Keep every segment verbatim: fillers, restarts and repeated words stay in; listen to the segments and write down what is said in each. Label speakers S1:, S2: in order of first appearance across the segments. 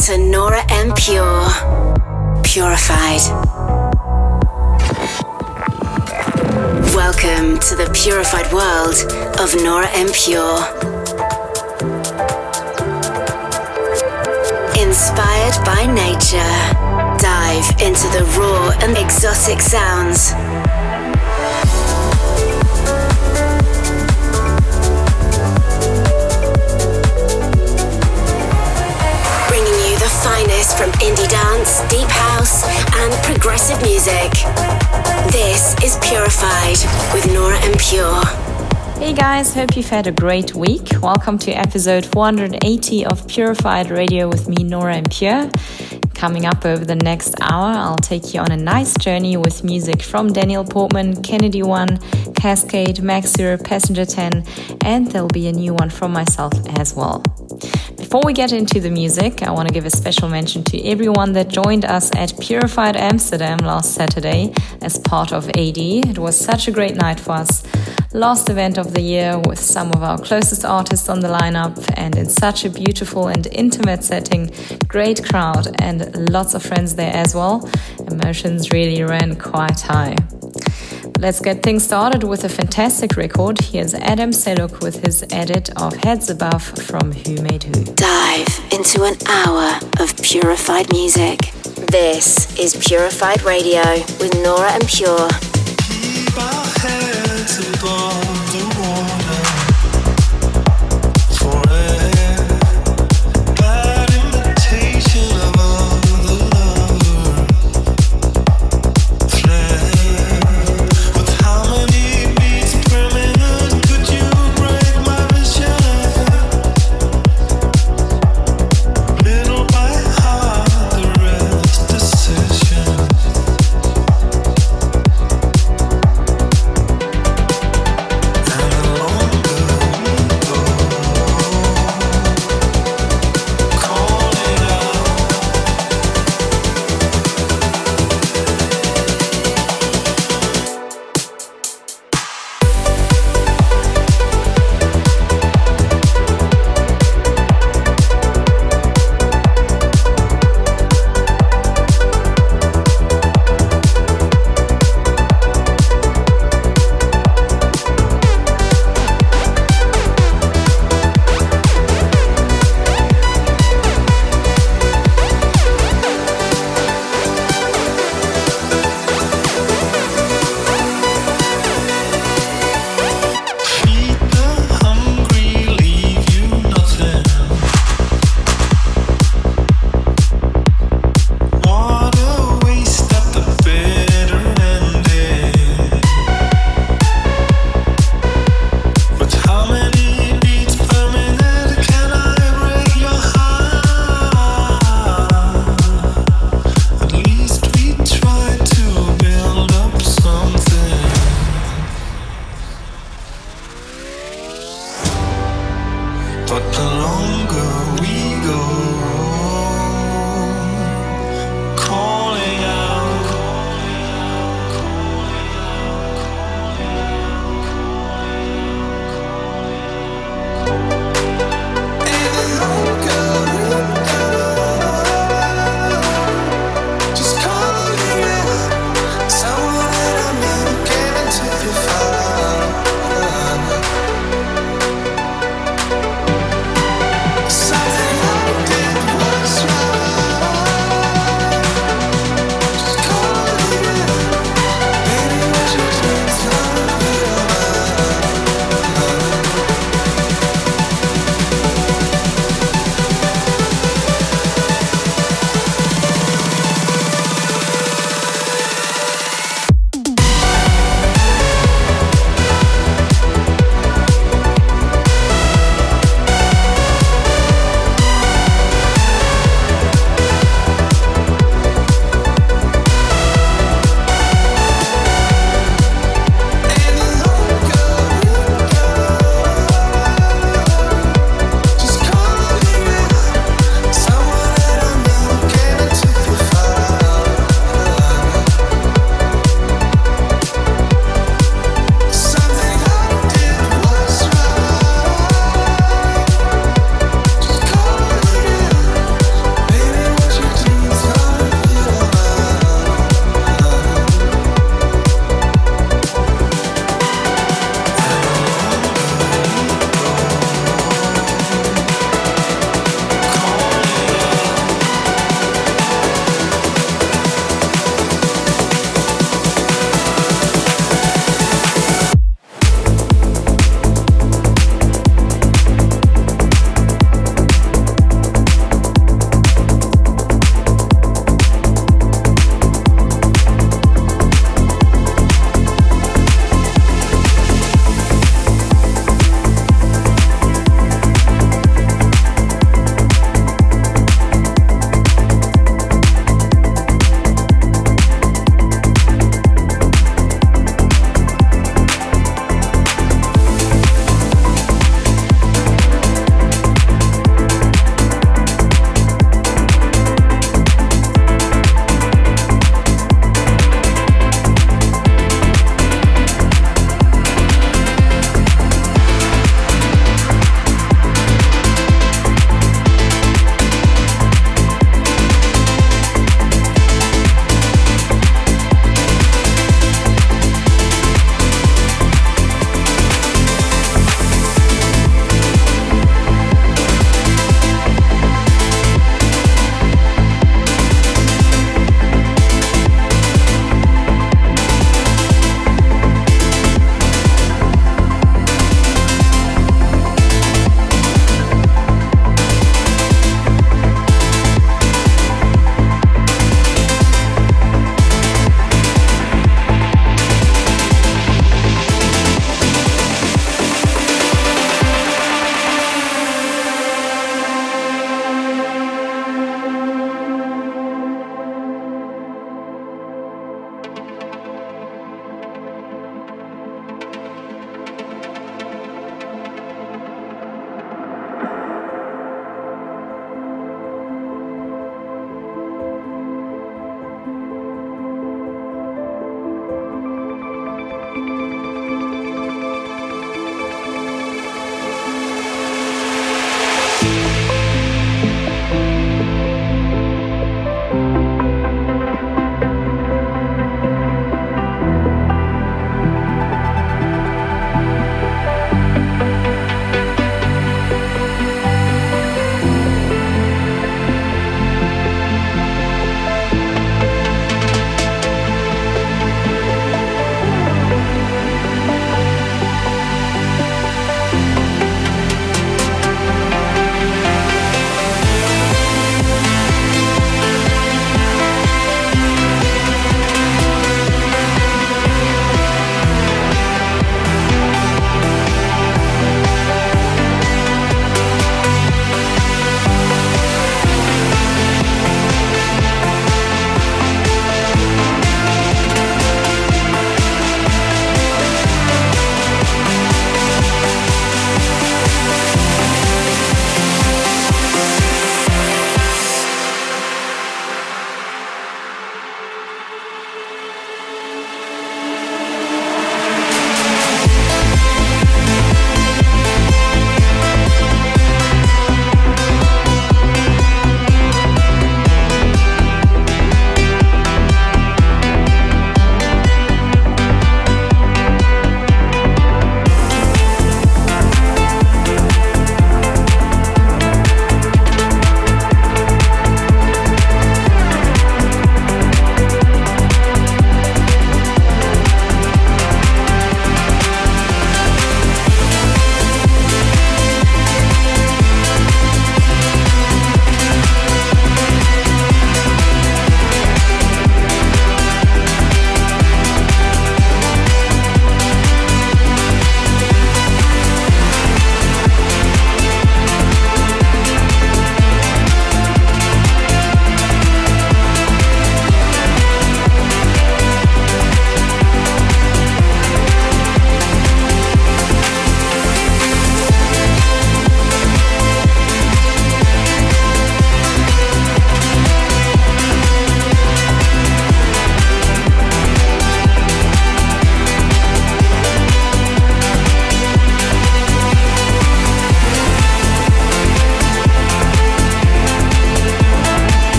S1: to Nora En Pure, Purified. Welcome to the purified world of Nora En Pure. Inspired by nature, dive into the raw and exotic sounds. Bringing you the finest from indie dance, deep house, and progressive music. This is Purified with Nora En Pure.
S2: Hey guys, hope you've had a great week. Welcome to episode four hundred eighty of Purified Radio with me, Nora En Pure. Coming up over the next hour, I'll take you on a nice journey with music from Daniel Portman, Kennedy One, Cascade, Max Zero, Passenger ten, and there'll be a new one from myself as well. Before we get into the music, I want to give a special mention to everyone that joined us at Purified Amsterdam last Saturday as part of A D. It was such a great night for us. Last event of the year with some of our closest artists on the lineup and in such a beautiful and intimate setting. Great crowd and lots of friends there as well. Emotions really ran quite high. Let's get things started with a fantastic record. Here's Adam Seluk with his edit of Heads Above from Who Made Who.
S1: Dive into an hour of purified music. This is Purified Radio with Nora En Pure.
S3: Keep our heads above the water forever. Bad imitation of other lovers. Fled with how many beats per minute could you break my vision? Little by heart, the rest decision.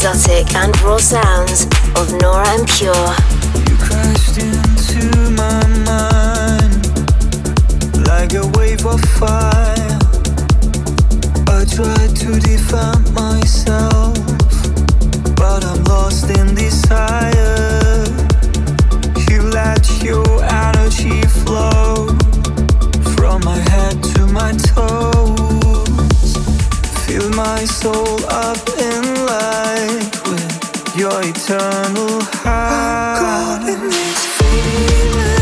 S1: exotic and raw sounds of Nora En Pure.
S3: You crashed into my mind like a wave of fire. I tried to defend myself, but I'm lost in desire. You let your energy flow from my head to my toes. Fill my soul up in light with your eternal high. I'm caught in this feeling.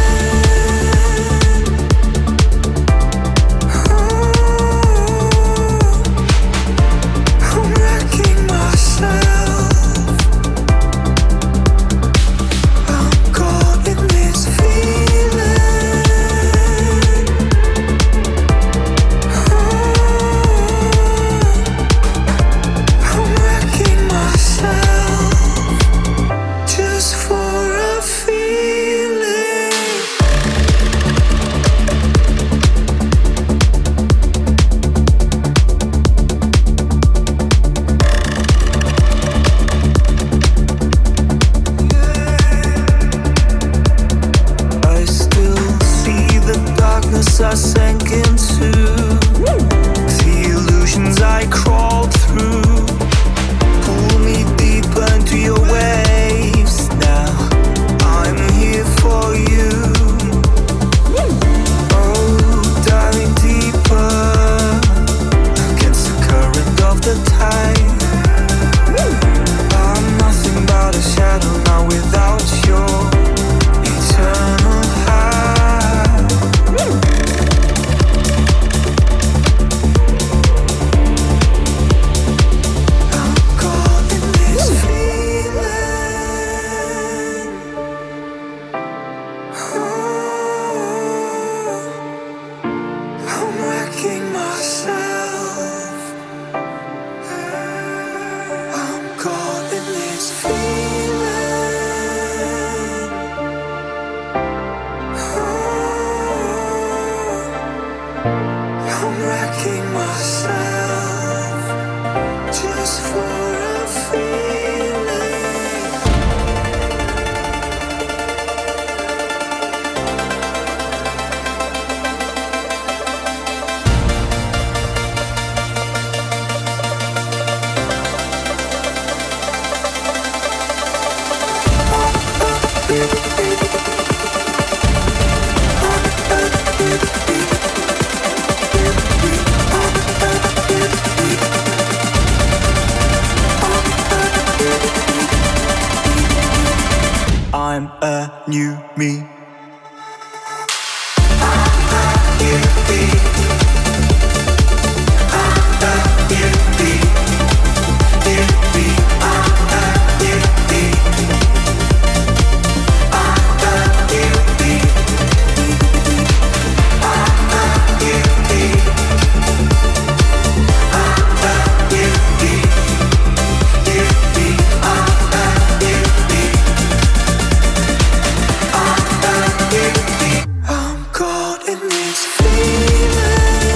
S3: I sank into the illusions I crawled through. Pull me deeper into your waves. Now I'm here for you. Oh, diving deeper against the current of the tide. I'm nothing but a shadow now without your eternal high. I'm a new me. I'm caught in this feeling.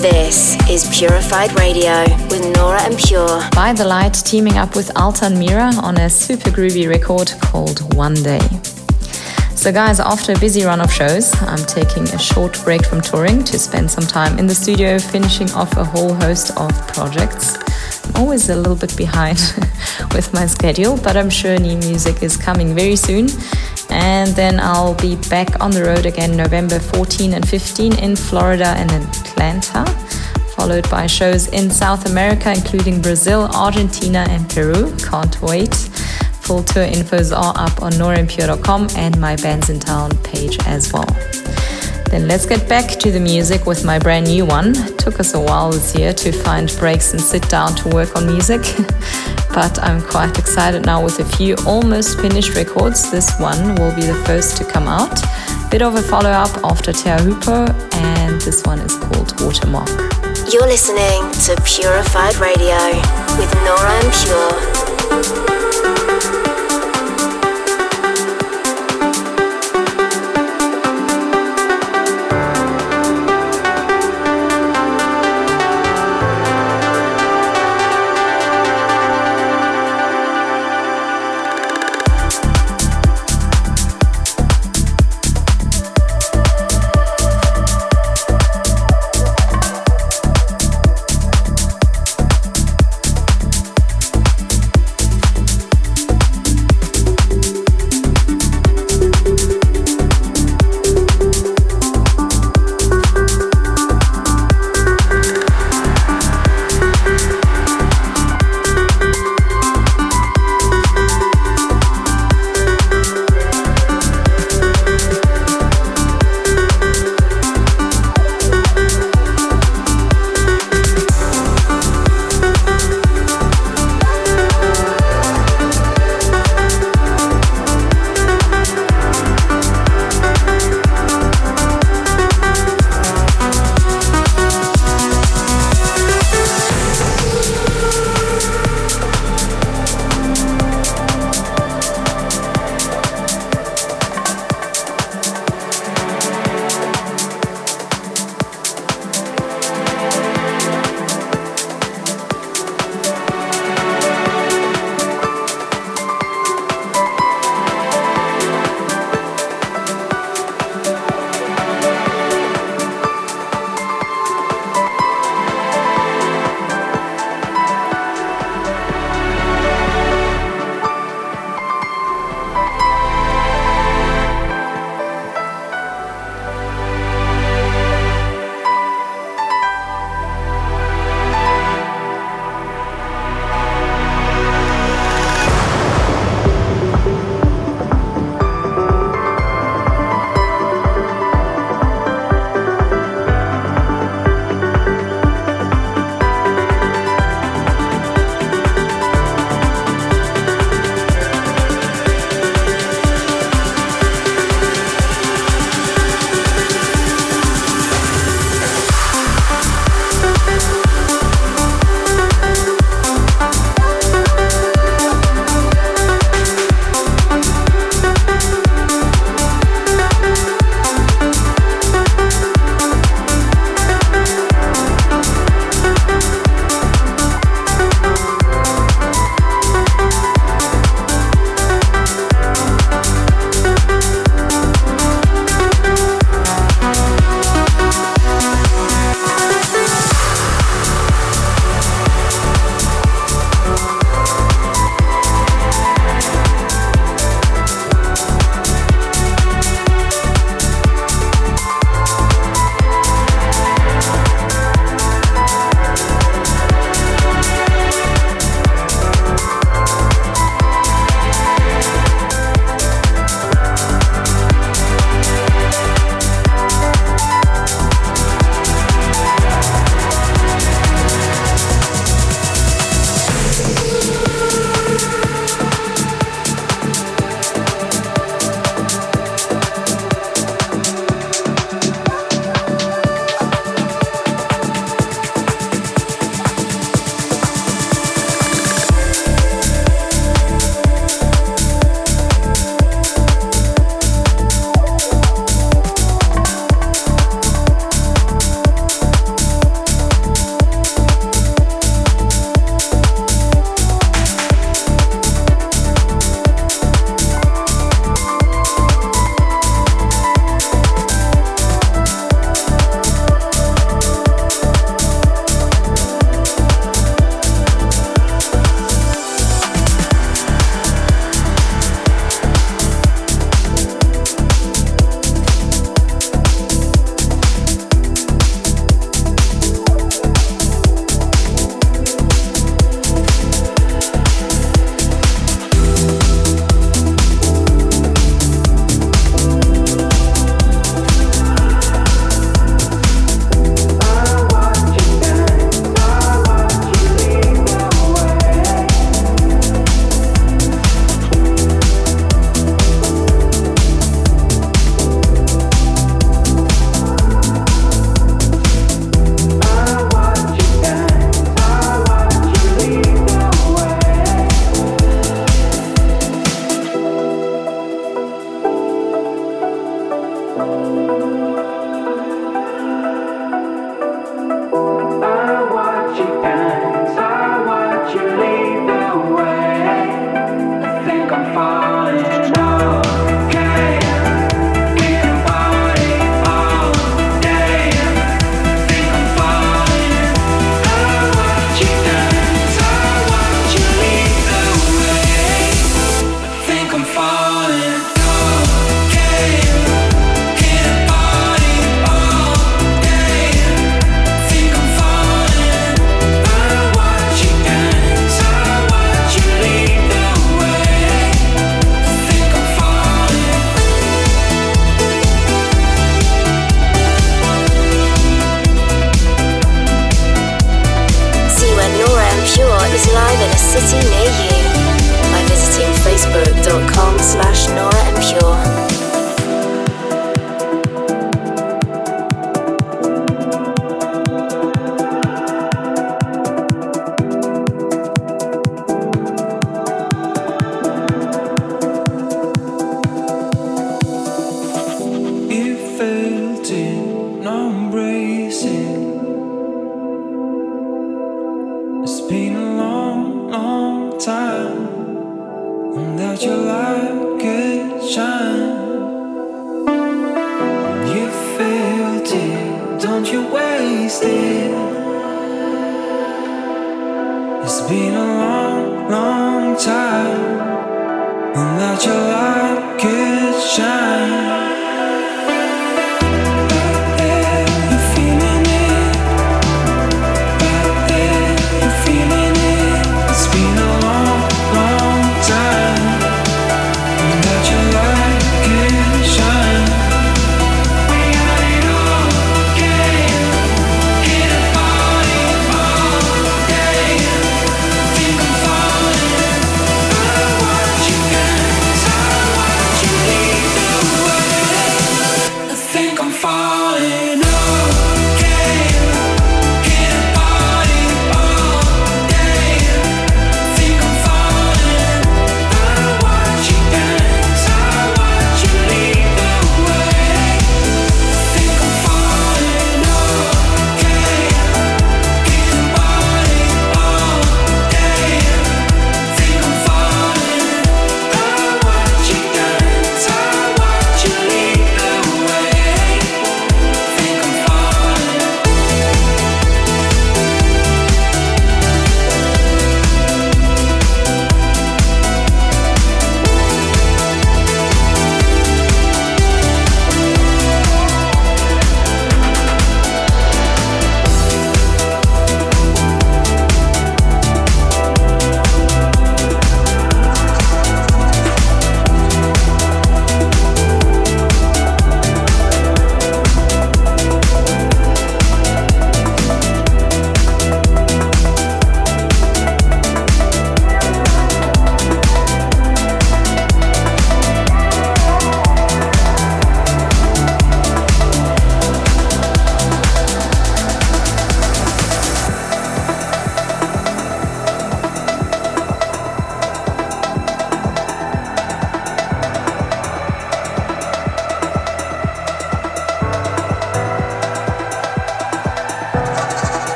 S1: This is Purified Radio with Nora En Pure.
S2: By the Light teaming up with Altan Mira on a super groovy record called One Day. So guys, after a busy run of shows, I'm taking a short break from touring to spend some time in the studio finishing off a whole host of projects. I'm always a little bit behind with my schedule, but I'm sure new music is coming very soon. And then I'll be back on the road again November fourteenth and fifteenth in Florida and Atlanta, followed by shows in South America, including Brazil, Argentina and Peru. Can't wait. Full tour infos are up on nora en pure dot com and my Bands in Town page as well. Then let's get back to the music with my brand new one. It took us a while this year to find breaks and sit down to work on music, but I'm quite excited now with a few almost finished records. This one will be the first to come out. Bit of a follow-up after Te Ahupo, and this one is called Watermark.
S1: You're listening to Purified Radio with Nora En Pure.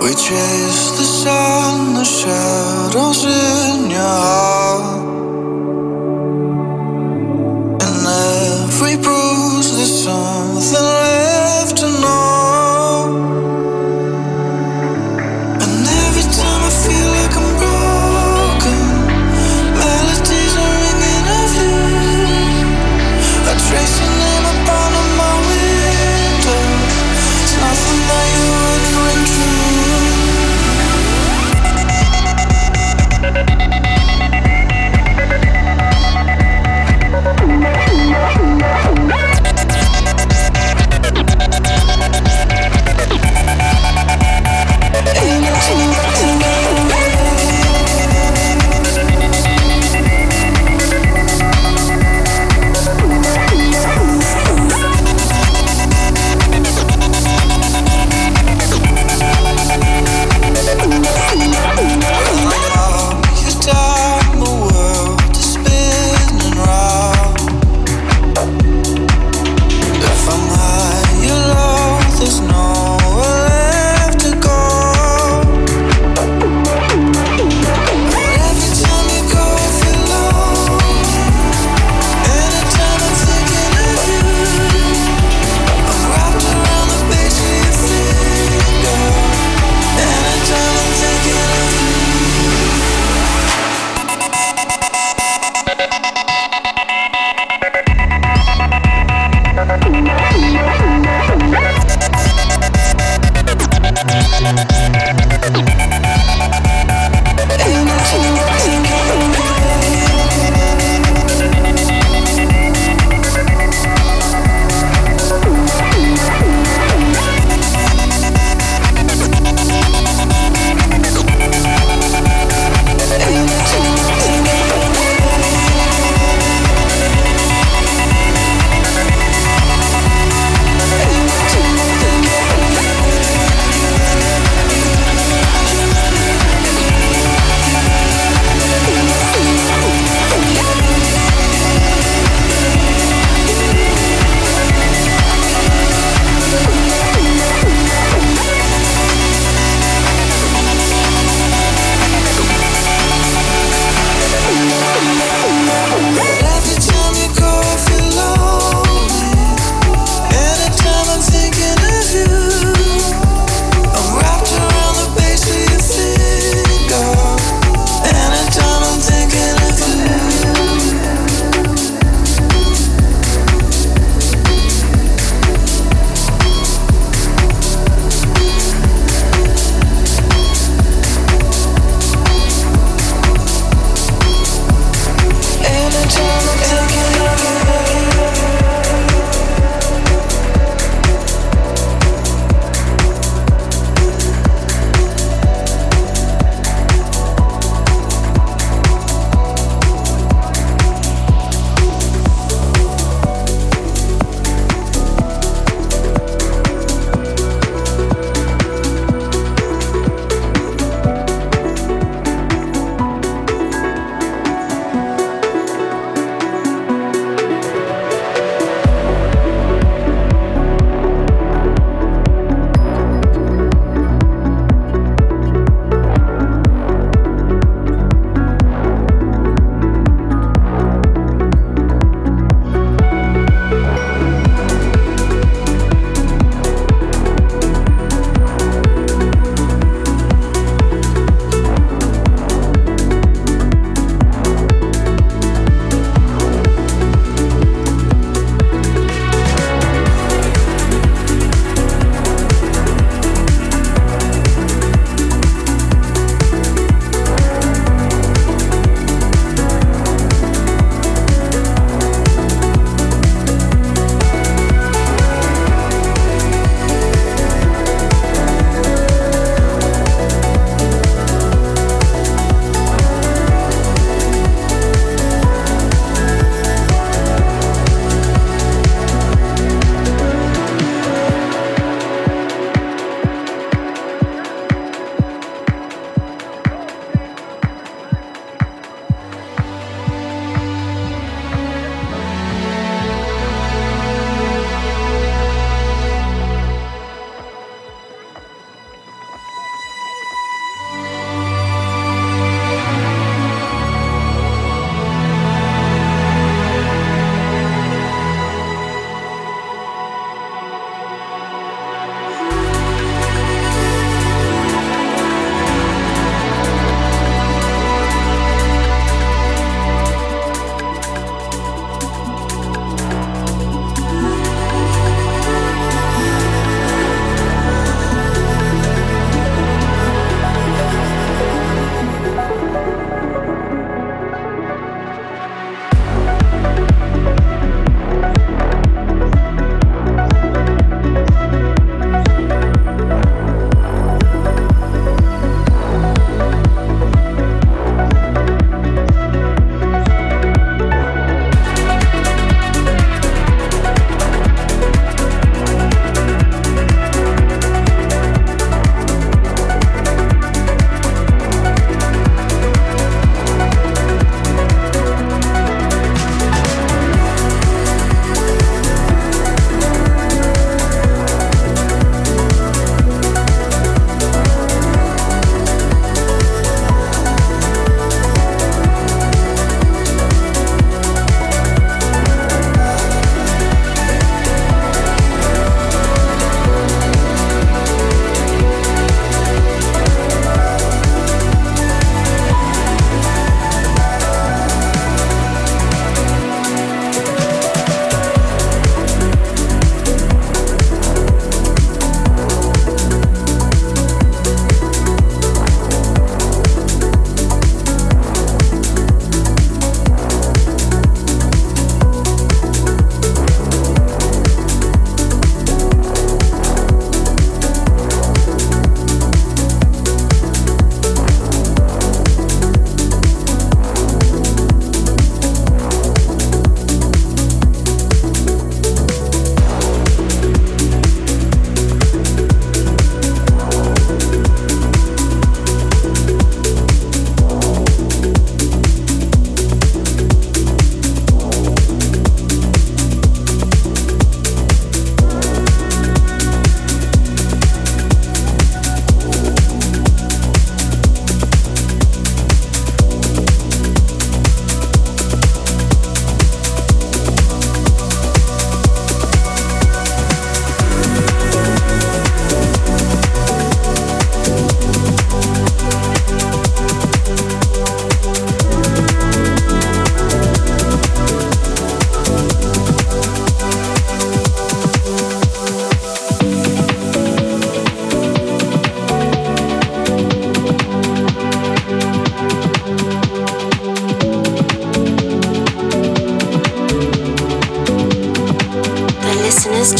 S3: We chase the sun, the shadows in your heart. And every bruise, there's something left to know. And every time I feel like I'm broken, melodies are ringing of you. I trace your name upon my window. It's nothing that you wouldn't ring true.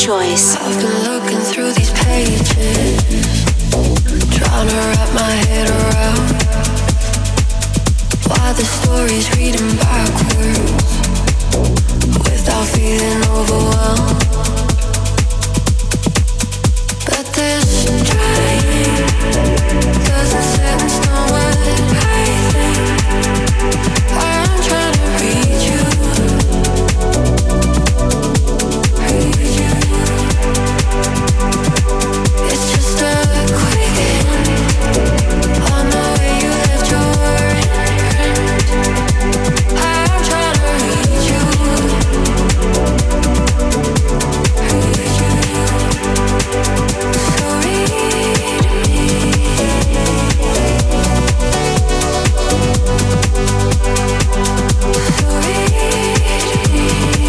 S1: choice.
S4: I've been looking through these pages, trying to wrap my head around why the story's reading backwards without feeling overwhelmed. But this trying doesn't set in stone what I think. I'm trying to read you, read you. It's just a quick hint on the way you left your imprint. I'm trying to read you, read you. So read me. So read me.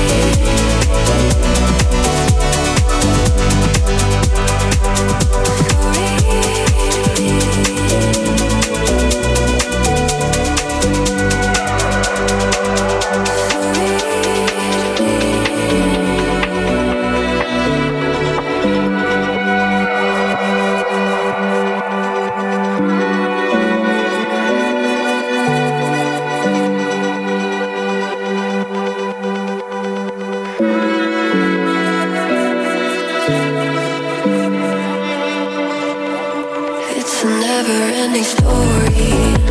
S4: It's a never-ending story,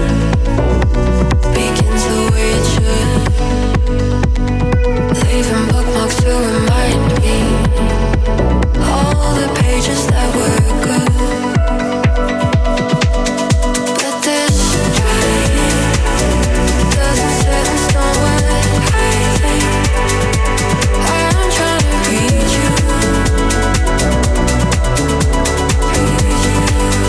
S4: begins the way it should, leaving bookmarks to remind me all the pages that were good. But this trying doesn't set in stone what I think. I'm trying to read you, read you.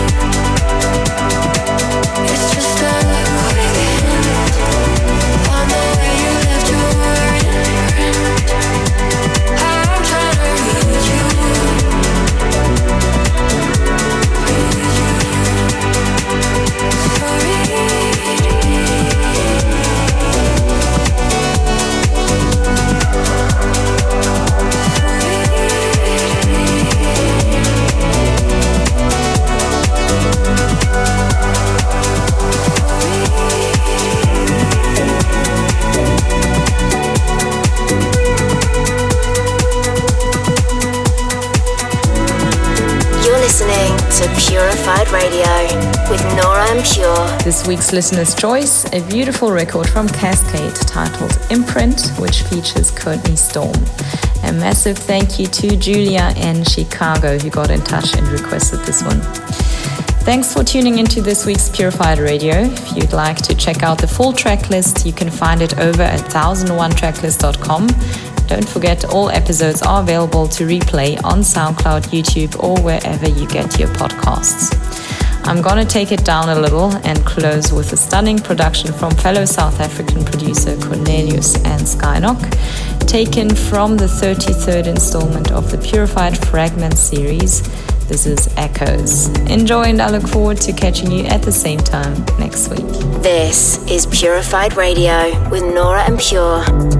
S4: It's just a quick hint on the way you left your imprint. I'm trying to read you, read you. So read me.
S1: You're listening to Purified Radio with Nora En Pure.
S2: This week's listener's choice, a beautiful record from Cascade titled Imprint, which features Courtney Storm. A massive thank you to Julia in Chicago who got in touch and requested this one. Thanks for tuning into this week's Purified Radio. If you'd like to check out the full track list, you can find it over at one thousand one tracklist dot com. Don't forget, all episodes are available to replay on SoundCloud, YouTube, or wherever you get your podcasts. I'm gonna take it down a little and close with a stunning production from fellow South African producer Cornelius and Skynock, taken from the thirty-third installment of the Purified Fragment series. This is Echoes. Enjoy, and I look forward to catching you at the same time next week.
S1: This is Purified Radio with Nora En Pure.